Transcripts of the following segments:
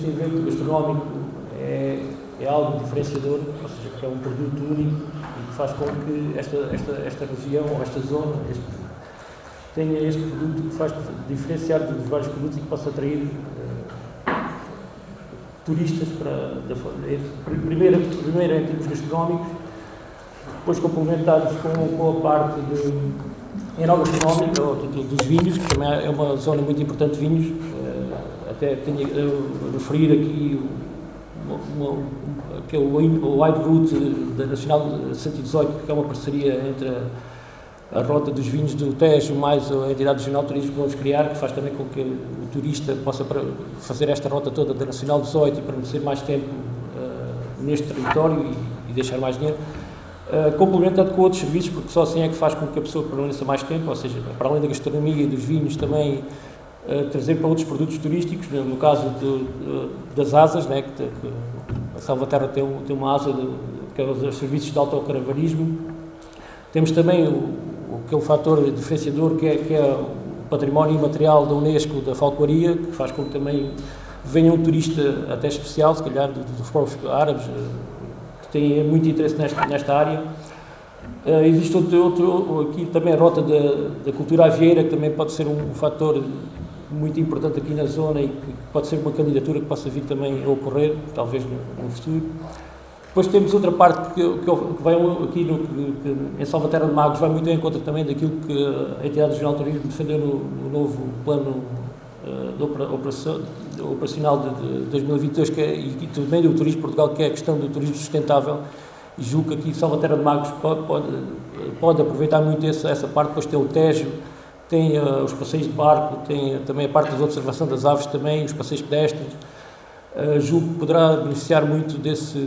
este evento gastronómico é algo diferenciador, ou seja, que é um produto único e que faz com que esta região ou esta zona tenha este produto que faz diferenciar dos vários produtos e que possa atrair turistas primeiro em termos gastronómicos, depois complementados com a parte enogastronómica dos vinhos, que também é uma zona muito importante de vinhos. Até tenho a referir aqui que é o Wide Route da Nacional 118, que é uma parceria entre a Rota dos Vinhos do Tejo mais a Entidade Regional de Turismo que vamos criar, que faz também com que o turista possa fazer esta rota toda da Nacional 18 e permanecer mais tempo neste território e deixar mais dinheiro, complementado com outros serviços, porque só assim é que faz com que a pessoa permaneça mais tempo, ou seja, para além da gastronomia e dos vinhos também trazer para outros produtos turísticos, no caso das asas, né, que a Salvaterra tem uma asa que é os serviços de autocaravanismo. Temos também aquele fator diferenciador que é o património imaterial da Unesco, da Falcoaria, que faz com que também venha um turista até especial, se calhar dos povos árabes, que têm muito interesse nesta área. Existe aqui também a rota da cultura avieira, que também pode ser um fator muito importante aqui na zona e que pode ser uma candidatura que possa vir também a ocorrer, talvez no futuro. Depois temos outra parte que vai aqui em Salvaterra de Magos, vai muito em conta também daquilo que a Entidade Regional de Turismo defendeu no novo plano operacional de 2022, e também do Turismo Portugal, que é a questão do turismo sustentável. E julgo que aqui Salvaterra de Magos pode aproveitar muito essa parte. Depois tem o Tejo, tem os passeios de barco, tem também a parte da observação das aves também, os passeios pedestres. Julgo que poderá beneficiar muito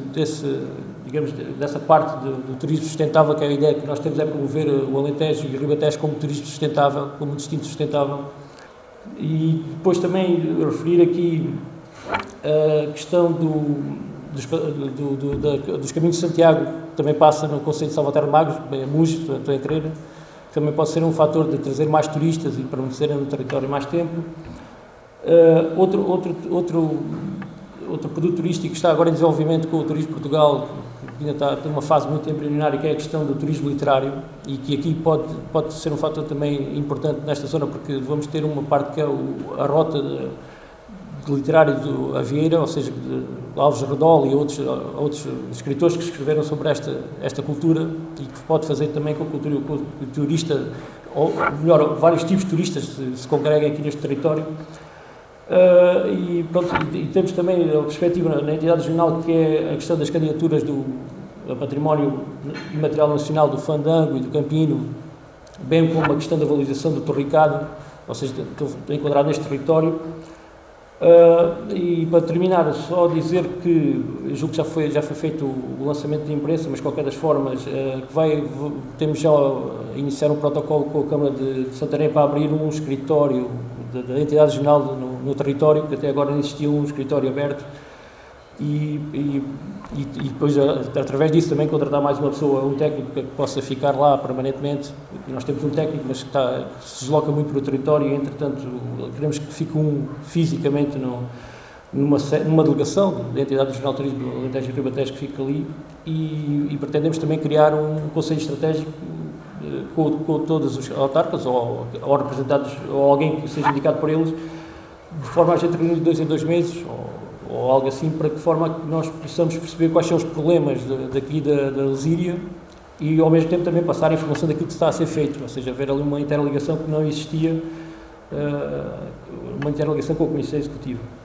dessa parte do turismo sustentável, que é a ideia que nós temos, é promover o Alentejo e o Ribatejo como turismo sustentável, como destino sustentável. E depois também referir aqui a questão dos caminhos de Santiago, que também passa no concelho de Salvaterra de Magos, bem a Muges, estou em Creira, que também pode ser um fator de trazer mais turistas e permanecerem no território mais tempo. Outro produto turístico que está agora em desenvolvimento com o Turismo Portugal, que ainda tem uma fase muito embrionária, que é a questão do turismo literário, e que aqui pode ser um fator também importante nesta zona, porque vamos ter uma parte que é a rota literária do Avieira, ou seja, de Alves Redol e outros escritores que escreveram sobre esta cultura, e que pode fazer também com que o turista, ou melhor, vários tipos de turistas se congreguem aqui neste território. E temos também a perspectiva na entidade regional, que é a questão das candidaturas do património imaterial nacional do Fandango e do Campino, bem como a questão da valorização do Torricado, ou seja, estou enquadrado neste território. E para terminar, só dizer que julgo que já foi feito o lançamento de imprensa, mas de qualquer das formas temos já a iniciar um protocolo com a Câmara de Santarém para abrir um escritório da entidade regional no território, que até agora não existia um escritório aberto, e depois, através disso, também contratar mais uma pessoa, um técnico que possa ficar lá permanentemente. Nós temos um técnico, mas que se desloca muito para o território, e, entretanto, queremos que fique fisicamente numa delegação da Entidade Regional de Turismo do Alentejo e Ribatejo, que fica ali, e pretendemos também criar um conselho estratégico com todos os autarcas ou representados, ou alguém que seja indicado por eles, de forma a gente reunir de 2 em 2 meses, ou algo assim, para que forma que nós possamos perceber quais são os problemas daqui da Lesíria, e ao mesmo tempo também passar a informação daquilo que está a ser feito, ou seja, haver ali uma interligação que não existia, uma interligação com a Comissão Executiva.